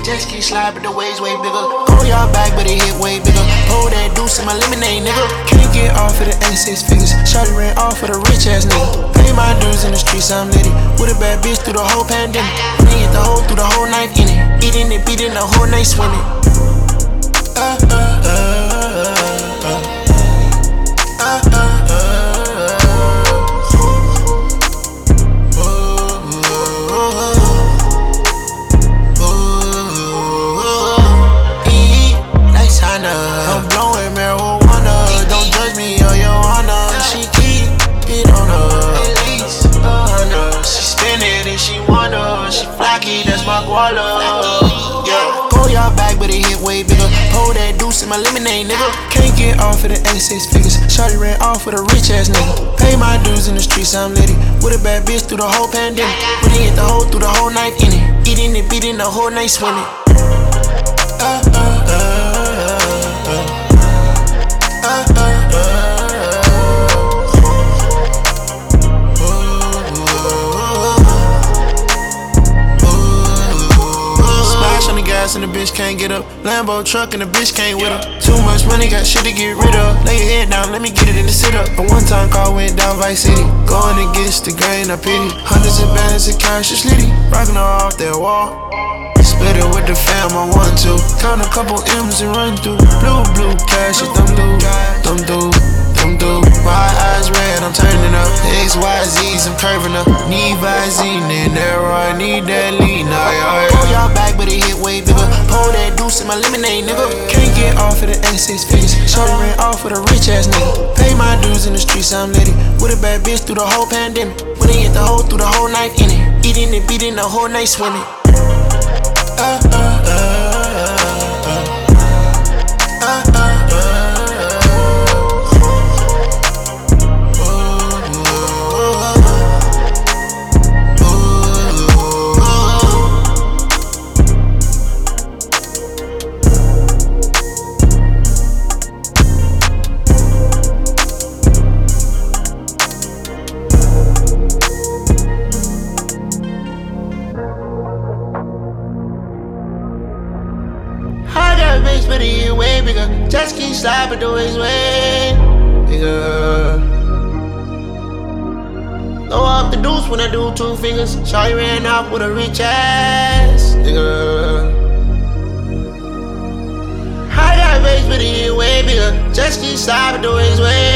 Just keep slide, but the waves way bigger. Go y'all back, but it hit way bigger. Pour that deuce in my lemonade, nigga. Can't get off of the A6 figures. Shawty ran off with a rich ass nigga. Pay my dues in the streets, I'm litty. With a bad bitch through the whole pandemic. We hit the hole through the whole night in it. Eating it, beating the whole night swimming. I'm blowing marijuana. Don't judge me or your honor. She keep it on her. At least 100. She spin it and she wanna. She flaky, that's my guala. Yeah. Pull y'all back, but it hit way bigger. Pour that deuce in my lemonade, nigga. Can't get off of the A6 figures. Shawty ran off with a rich ass nigga. Pay my dues in the streets, I'm litty. With a bad bitch through the whole pandemic. We hit the hole through the whole night in it. Eating it, beating the whole night swimming. And the bitch can't get up. Lambo truck and the bitch can't with her. Too much money, got shit to get rid of. Lay your head down, let me get it in the sit up. A one-time call went down Vice City. Going against the grain, I pity. Hundreds of bands of cash, it's litty. Rockin' her off that wall. Split it with the fam, I want to. Count a couple M's and run through. Blue cash, it's them do. My eyes red, I'm turning up. XYZs, I'm curving up. Need Visine in there, I need that lean. Pull y'all back, but it hit way bigger. Pour that deuce in my lemonade, nigga. Can't get off of the A6 figures. Shawty ran off with a rich ass nigga. Pay my dues in the streets, I'm litty. With a bad bitch through the whole pandemic. When they hit the hole through the whole night in it. Eating it, beating the whole night swimming. But it way bigger. Just keep slide, but the ways way bigger. Throw up the deuce when I do 2 fingers. Shawty ran off with a rich ass nigga. I got a base, but it way bigger. Just keep slide, but the ways way